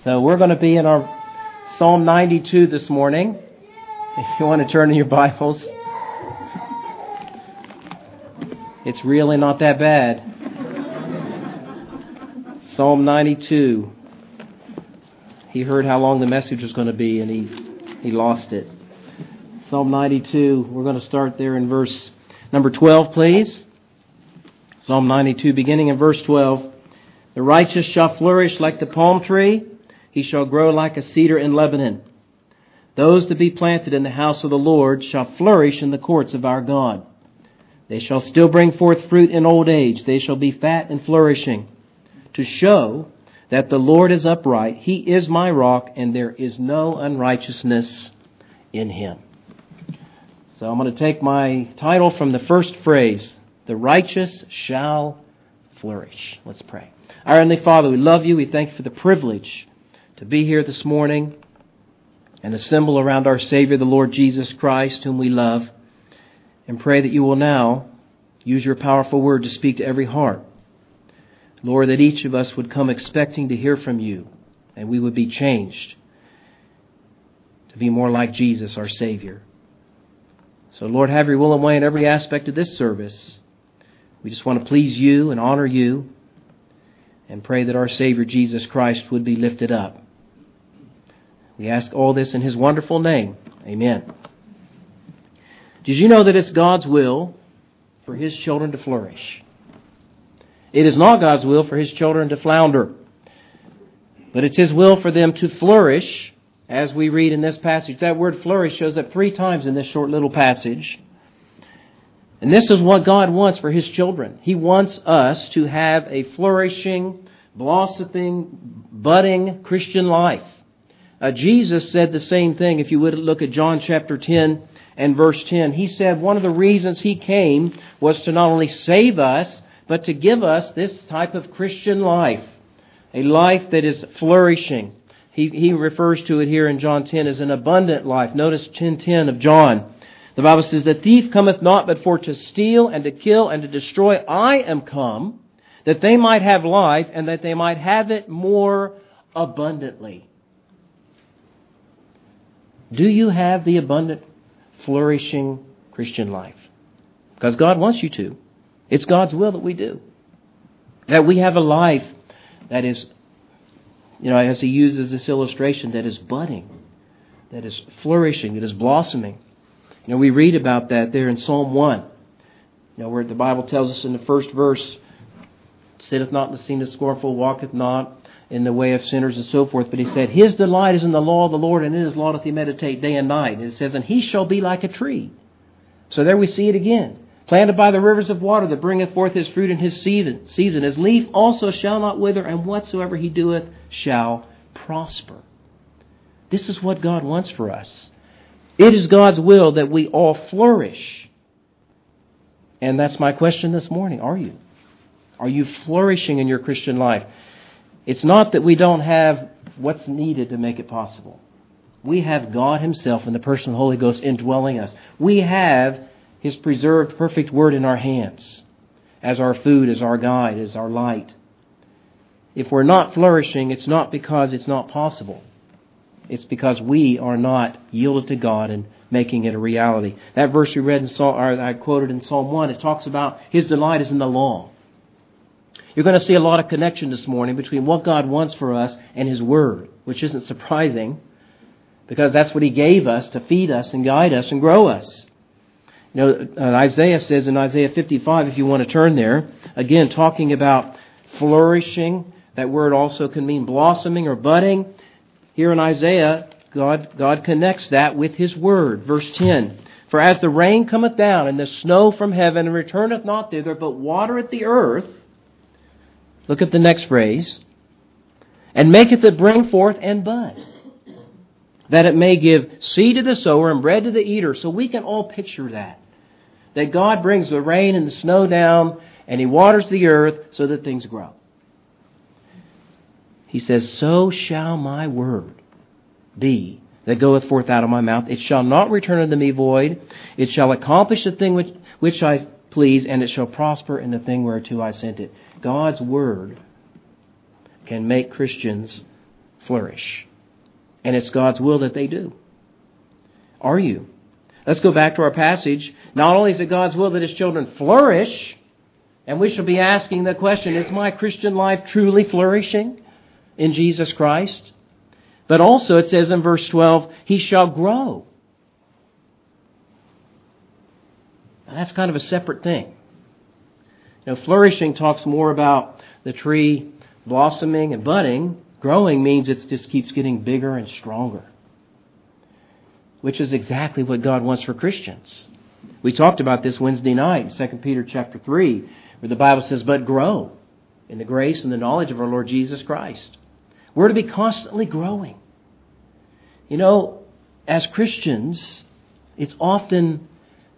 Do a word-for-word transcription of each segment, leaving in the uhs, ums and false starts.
So we're going to be in our Psalm ninety-two this morning. If you want to turn to your Bibles. It's really not that bad. Psalm ninety-two. He heard how long the message was going to be and he, he lost it. Psalm ninety-two, we're going to start there in verse number twelve, please. Psalm ninety-two, beginning in verse twelve. The righteous shall flourish like the palm tree. He shall grow like a cedar in Lebanon. Those to be planted in the house of the Lord shall flourish in the courts of our God. They shall still bring forth fruit in old age. They shall be fat and flourishing, to show that the Lord is upright. He is my rock, and there is no unrighteousness in Him. So I'm going to take my title from the first phrase. The righteous shall flourish. Let's pray. Our Heavenly Father, we love you. We thank you for the privilege to be here this morning and assemble around our Savior, the Lord Jesus Christ, whom we love, and pray that you will now use your powerful word to speak to every heart. Lord, that each of us would come expecting to hear from you, and we would be changed to be more like Jesus, our Savior. So, Lord, have your will and way in every aspect of this service. We just want to please you and honor you and pray that our Savior, Jesus Christ, would be lifted up. We ask all this in His wonderful name. Amen. Did you know that it's God's will for His children to flourish? It is not God's will for His children to flounder. But it's His will for them to flourish, as we read in this passage. That word flourish shows up three times in this short little passage. And this is what God wants for His children. He wants us to have a flourishing, blossoming, budding Christian life. Uh, Jesus said the same thing. If you would look at John chapter ten and verse ten. He said one of the reasons He came was to not only save us, but to give us this type of Christian life. A life that is flourishing. He, he refers to it here in John ten as an abundant life. Notice ten ten of John. The Bible says, the thief cometh not but for to steal and to kill and to destroy. I am come that they might have life and that they might have it more abundantly. Do you have the abundant, flourishing Christian life? Because God wants you to. It's God's will that we do. That we have a life that is, you know, as He uses this illustration, that is budding, that is flourishing, that is blossoming. You know, we read about that there in Psalm one. You know, where the Bible tells us in the first verse, sitteth not in the seat of the scornful, walketh not in the way of sinners, and so forth. But he said, His delight is in the law of the Lord, and in His law doth He meditate day and night. And it says, and He shall be like a tree. So there we see it again. Planted by the rivers of water that bringeth forth His fruit in His season. season. His leaf also shall not wither, and whatsoever He doeth shall prosper. This is what God wants for us. It is God's will that we all flourish. And that's my question this morning. Are you? Are you flourishing in your Christian life? It's not that we don't have what's needed to make it possible. We have God Himself in the person of the Holy Ghost indwelling us. We have His preserved perfect Word in our hands as our food, as our guide, as our light. If we're not flourishing, it's not because it's not possible. It's because we are not yielded to God and making it a reality. That verse we read in Psalm, or I quoted in Psalm one, it talks about His delight is in the law. You're going to see a lot of connection this morning between what God wants for us and His Word, which isn't surprising because that's what He gave us to feed us and guide us and grow us. You know, uh, Isaiah says in Isaiah fifty-five, if you want to turn there, again, talking about flourishing. That word also can mean blossoming or budding. Here in Isaiah, God, God connects that with His Word. Verse ten, for as the rain cometh down and the snow from heaven and returneth not thither, but watereth the earth. Look at the next phrase. And maketh it bring forth and bud, that it may give seed to the sower and bread to the eater. So we can all picture that. That God brings the rain and the snow down and He waters the earth so that things grow. He says, so shall my word be that goeth forth out of my mouth. It shall not return unto me void. It shall accomplish the thing which, which I please, and it shall prosper in the thing whereto I sent it. God's Word can make Christians flourish. And it's God's will that they do. Are you? Let's go back to our passage. Not only is it God's will that His children flourish, and we shall be asking the question, is my Christian life truly flourishing in Jesus Christ? But also it says in verse twelve, he shall grow. Now that's kind of a separate thing. You know, flourishing talks more about the tree blossoming and budding. Growing means it just keeps getting bigger and stronger, which is exactly what God wants for Christians. We talked about this Wednesday night in Second Peter chapter three, where the Bible says, but grow in the grace and the knowledge of our Lord Jesus Christ. We're to be constantly growing. You know, as Christians, it's often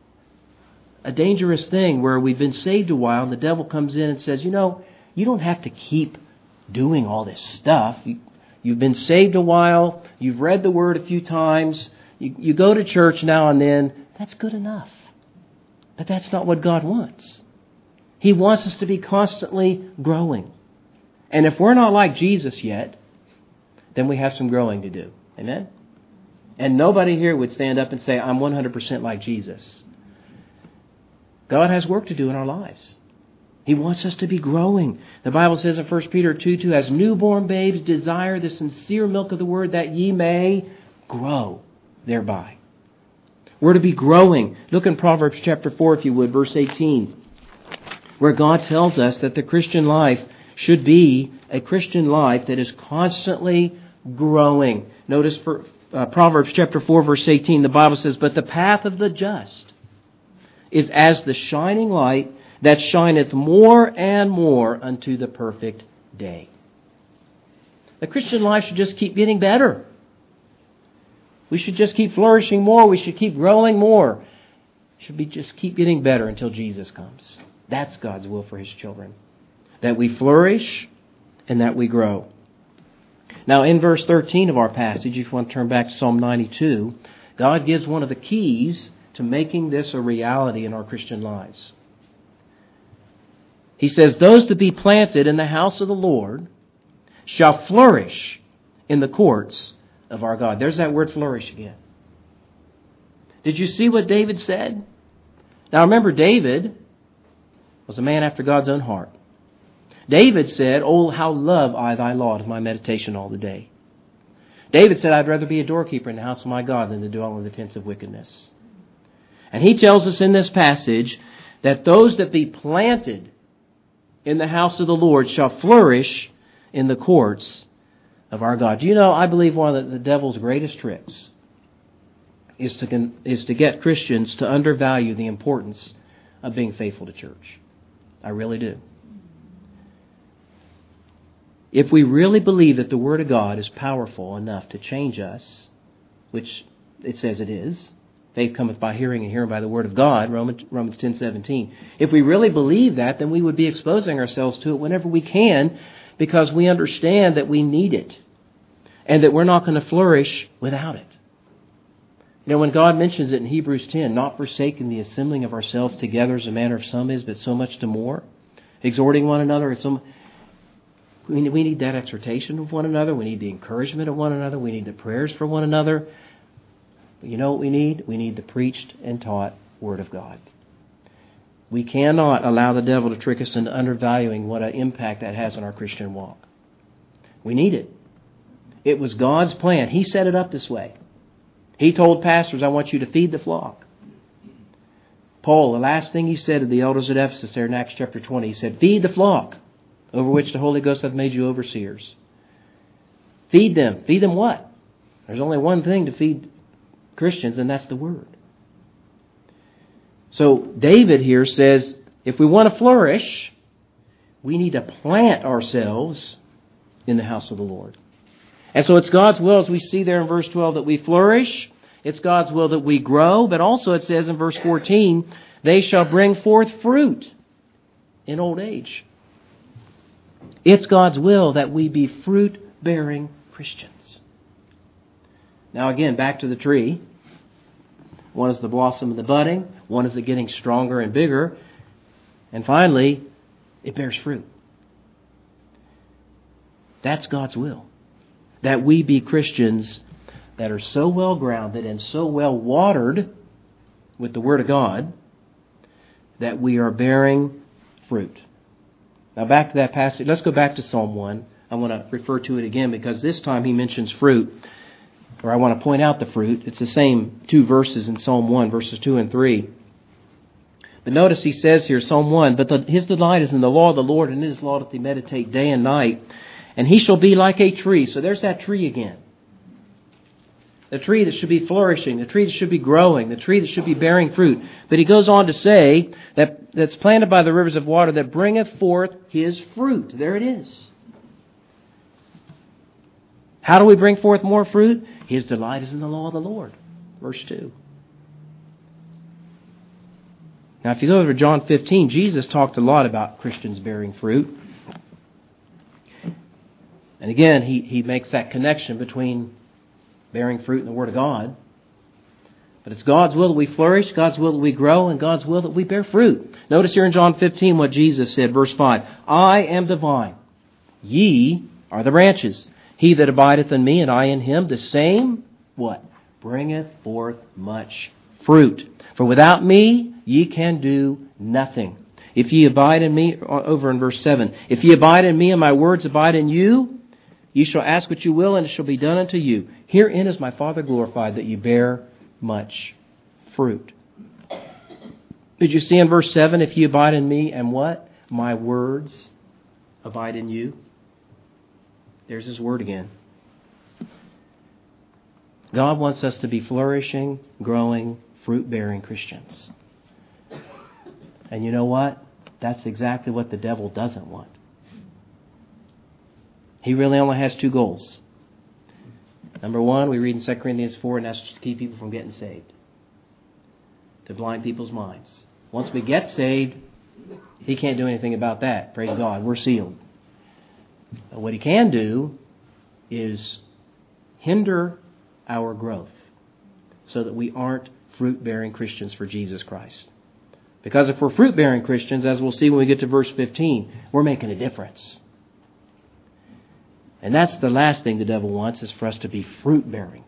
a dangerous thing where we've been saved a while and the devil comes in and says, you know, you don't have to keep doing all this stuff. You, you've been saved a while. You've read the Word a few times. You, you go to church now and then. That's good enough. But that's not what God wants. He wants us to be constantly growing. And if we're not like Jesus yet, then we have some growing to do. Amen? And nobody here would stand up and say, I'm one hundred percent like Jesus. God has work to do in our lives. He wants us to be growing. The Bible says in First Peter two two, as newborn babes desire the sincere milk of the Word that ye may grow thereby. We're to be growing. Look in Proverbs chapter four, if you would, verse eighteen, where God tells us that the Christian life should be a Christian life that is constantly growing. Notice for uh, Proverbs chapter four, verse eighteen, the Bible says, but the path of the just is as the shining light that shineth more and more unto the perfect day. The Christian life should just keep getting better. We should just keep flourishing more. We should keep growing more. Should be just keep getting better until Jesus comes. That's God's will for His children. That we flourish and that we grow. Now in verse thirteen of our passage, if you want to turn back to Psalm ninety-two, God gives one of the keys to making this a reality in our Christian lives. He says, those to be planted in the house of the Lord shall flourish in the courts of our God. There's that word flourish again. Did you see what David said? Now remember, David was a man after God's own heart. David said, oh, how love I thy law is my meditation all the day. David said, I'd rather be a doorkeeper in the house of my God than to dwell in the tents of wickedness. And he tells us in this passage that those that be planted in the house of the Lord shall flourish in the courts of our God. Do you know, I believe one of the devil's greatest tricks is to is to get Christians to undervalue the importance of being faithful to church. I really do. If we really believe that the Word of God is powerful enough to change us, which it says it is, faith cometh by hearing and hearing by the Word of God, Romans, Romans ten seventeen. If we really believe that, then we would be exposing ourselves to it whenever we can, because we understand that we need it and that we're not going to flourish without it. You know, when God mentions it in Hebrews ten, not forsaking the assembling of ourselves together as a manner of some is, but so much to more, exhorting one another. Some, we need that exhortation of one another. We need the encouragement of one another. We need the prayers for one another. But you know what we need? We need the preached and taught Word of God. We cannot allow the devil to trick us into undervaluing what an impact that has on our Christian walk. We need it. It was God's plan. He set it up this way. He told pastors, I want you to feed the flock. Paul, the last thing he said to the elders at Ephesus there in Acts chapter twenty, he said, feed the flock, over which the Holy Ghost hath made you overseers. Feed them. Feed them what? There's only one thing to feed Christians, and that's the Word. So David here says, if we want to flourish, we need to plant ourselves in the house of the Lord. And so it's God's will, as we see there in verse twelve, that we flourish. It's God's will that we grow. But also it says in verse fourteen, they shall bring forth fruit in old age. It's God's will that we be fruit-bearing Christians. Now again, back to the tree. One is the blossom and the budding. One is the getting stronger and bigger. And finally, it bears fruit. That's God's will. that we be Christians that are so well grounded and so well watered with the Word of God that we are bearing fruit. Now back to that passage. Let's go back to Psalm one. I want to refer to it again because this time he mentions fruit, or I want to point out the fruit. It's the same two verses in Psalm one, verses two and three. But notice he says here, Psalm one, but the, his delight is in the law of the Lord, and in his law doth he meditate day and night. And he shall be like a tree. So there's that tree again. The tree that should be flourishing, the tree that should be growing, the tree that should be bearing fruit. But he goes on to say that that's planted by the rivers of water that bringeth forth his fruit. There it is. How do we bring forth more fruit? His delight is in the law of the Lord. Verse two. Now if you go over to John fifteen, Jesus talked a lot about Christians bearing fruit. And again, he, he makes that connection between bearing fruit and the Word of God. But it's God's will that we flourish, God's will that we grow, and God's will that we bear fruit. Notice here in John fifteen what Jesus said, verse five. I am the vine, ye are the branches. He that abideth in me, and I in him, the same, what? Bringeth forth much fruit. For without me, ye can do nothing. If ye abide in me, over in verse seven, if ye abide in me, and my words abide in you, ye shall ask what you will, and it shall be done unto you. Herein is my Father glorified, that ye bear much fruit. Did you see in verse seven, if ye abide in me, and what? My words abide in you. There's his word again. God wants us to be flourishing, growing, fruit-bearing Christians. And you know what? That's exactly what the devil doesn't want. He really only has two goals. Number one, we read in Second Corinthians four, and that's to keep people from getting saved. To blind people's minds. Once we get saved, he can't do anything about that. Praise God. We're sealed. But what he can do is hinder our growth so that we aren't fruit-bearing Christians for Jesus Christ. Because if we're fruit-bearing Christians, as we'll see when we get to verse fifteen, we're making a difference. And that's the last thing the devil wants, is for us to be fruit-bearing.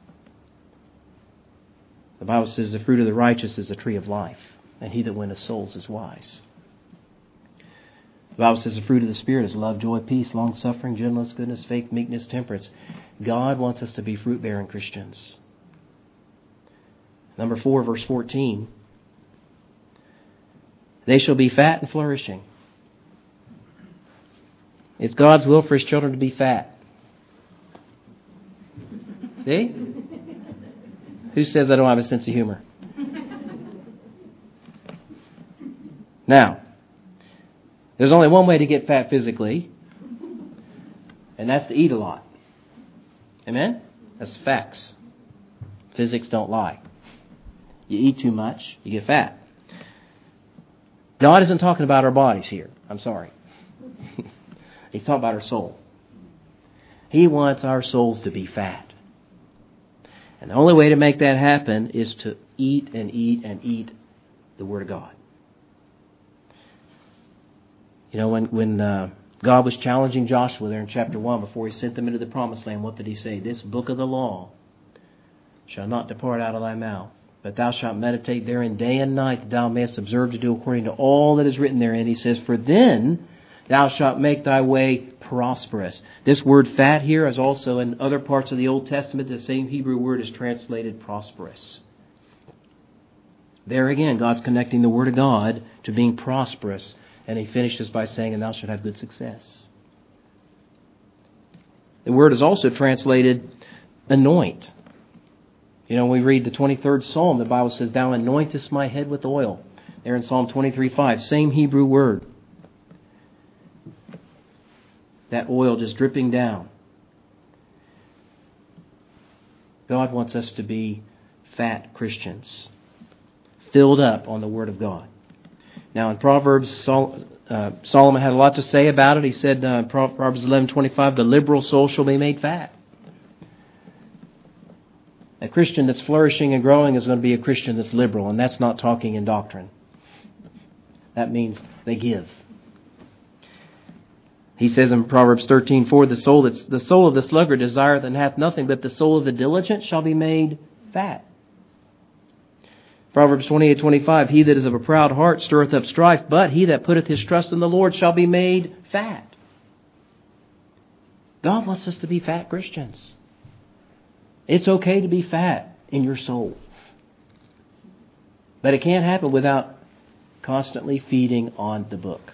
The Bible says the fruit of the righteous is a tree of life, and he that winneth souls is wise. The Bible says the fruit of the Spirit is love, joy, peace, long-suffering, gentleness, goodness, faith, meekness, temperance. God wants us to be fruit-bearing Christians. Number four, verse fourteen. They shall be fat and flourishing. It's God's will for His children to be fat. See? Who says I don't have a sense of humor? Now, there's only one way to get fat physically, and that's to eat a lot. Amen? That's facts. Physics don't lie. You eat too much, you get fat. God isn't talking about our bodies here. I'm sorry. He's talking about our soul. He wants our souls to be fat. And the only way to make that happen is to eat and eat and eat the Word of God. You know, when, when uh, God was challenging Joshua there in chapter one, before He sent them into the promised land, what did He say? This book of the law shall not depart out of thy mouth, but thou shalt meditate therein day and night, that thou mayest observe to do according to all that is written therein. He says, for then thou shalt make thy way prosperous. This word fat here is also in other parts of the Old Testament. The same Hebrew word is translated prosperous. There again, God's connecting the Word of God to being prosperous. And He finishes by saying, and thou shalt have good success. The word is also translated anoint. You know, when we read the twenty-third Psalm, the Bible says, thou anointest my head with oil. There in Psalm twenty-three five, same Hebrew word. That oil just dripping down. God wants us to be fat Christians, filled up on the Word of God. Now in Proverbs, Sol- uh, Solomon had a lot to say about it. He said uh, Proverbs eleven twenty-five, the liberal soul shall be made fat. A Christian that's flourishing and growing is going to be a Christian that's liberal, and that's not talking in doctrine. That means they give. He says in Proverbs thirteen four, the soul that's the soul of the sluggard desireth and hath nothing, but the soul of the diligent shall be made fat. Proverbs twenty-eight twenty-five, he that is of a proud heart stirreth up strife, but he that putteth his trust in the Lord shall be made fat. God wants us to be fat Christians. It's okay to be fat in your soul. But it can't happen without constantly feeding on the book.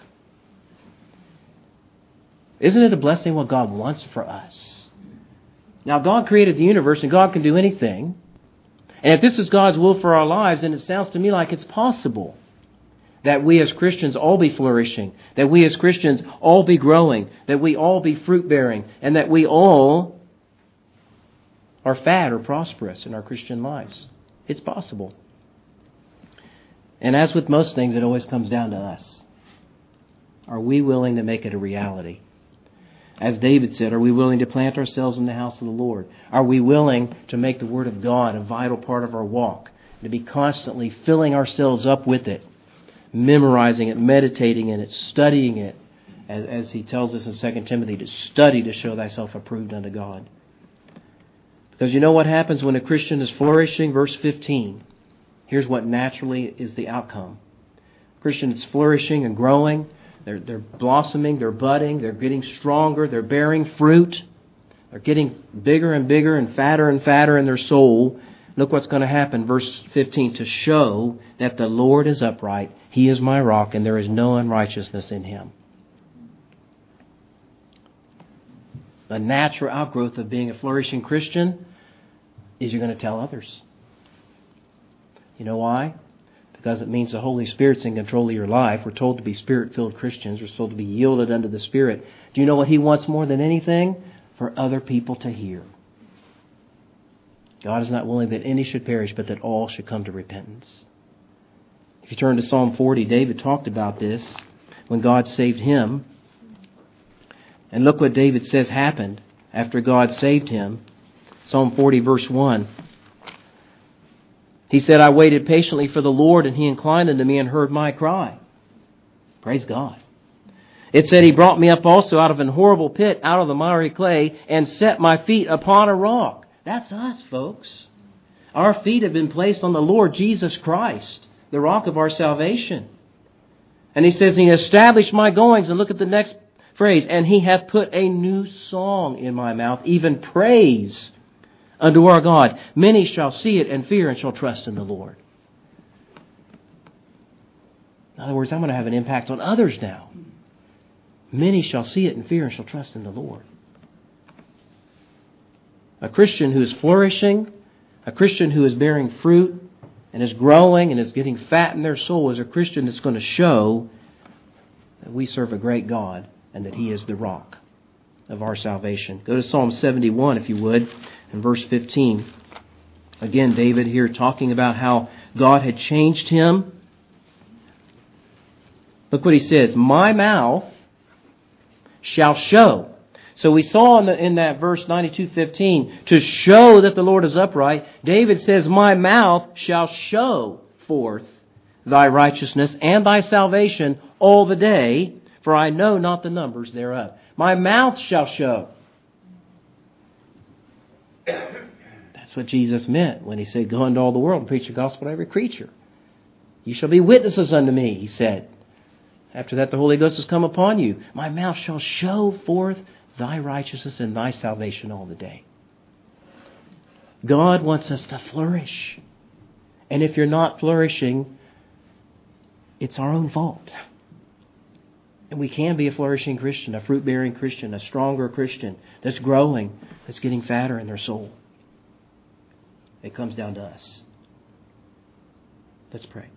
Isn't it a blessing what God wants for us? Now, God created the universe and God can do anything. And if this is God's will for our lives, then it sounds to me like it's possible that we as Christians all be flourishing, that we as Christians all be growing, that we all be fruit-bearing, and that we all are fat or prosperous in our Christian lives. It's possible. And as with most things, it always comes down to us. Are we willing to make it a reality? As David said, are we willing to plant ourselves in the house of the Lord? Are we willing to make the Word of God a vital part of our walk? To be constantly filling ourselves up with it, memorizing it, meditating in it, studying it, as, as he tells us in Second Timothy, to study to show thyself approved unto God. Because you know what happens when a Christian is flourishing? Verse fifteen. Here's what naturally is the outcome. A Christian is flourishing and growing. They're, they're blossoming, they're budding, they're getting stronger, they're bearing fruit. They're getting bigger and bigger and fatter and fatter in their soul. Look what's going to happen. Verse fifteen, to show that the Lord is upright. He is my rock and there is no unrighteousness in Him. The natural outgrowth of being a flourishing Christian is you're going to tell others. You know why? Because it means the Holy Spirit's in control of your life. We're told to be Spirit-filled Christians. We're told to be yielded unto the Spirit. Do you know what He wants more than anything? For other people to hear. God is not willing that any should perish, but that all should come to repentance. If you turn to Psalm forty, David talked about this when God saved him. And look what David says happened after God saved him. Psalm forty, verse one. He said, I waited patiently for the Lord, and He inclined unto me and heard my cry. Praise God. It said, He brought me up also out of an horrible pit, out of the miry clay, and set my feet upon a rock. That's us, folks. Our feet have been placed on the Lord Jesus Christ, the rock of our salvation. And He says, He established my goings. And look at the next phrase. And He hath put a new song in my mouth, even praise unto our God. Many shall see it and fear and shall trust in the Lord. In other words, I'm going to have an impact on others now. Many shall see it and fear and shall trust in the Lord. A Christian who is flourishing, a Christian who is bearing fruit and is growing and is getting fat in their soul, is a Christian that's going to show that we serve a great God and that He is the rock of our salvation. Go to Psalm seventy-one, if you would, and verse fifteen. Again, David here talking about how God had changed him. Look what he says. My mouth shall show. So we saw in, the, in that verse ninety-two fifteen, to show that the Lord is upright. David says, my mouth shall show forth thy righteousness and thy salvation all the day, for I know not the numbers thereof. My mouth shall show. That's what Jesus meant when He said, go into all the world and preach the gospel to every creature. You shall be witnesses unto me, He said. After that, the Holy Ghost has come upon you. My mouth shall show forth thy righteousness and thy salvation all the day. God wants us to flourish. And if you're not flourishing, it's our own fault. And we can be a flourishing Christian, a fruit-bearing Christian, a stronger Christian that's growing, that's getting fatter in their soul. It comes down to us. Let's pray.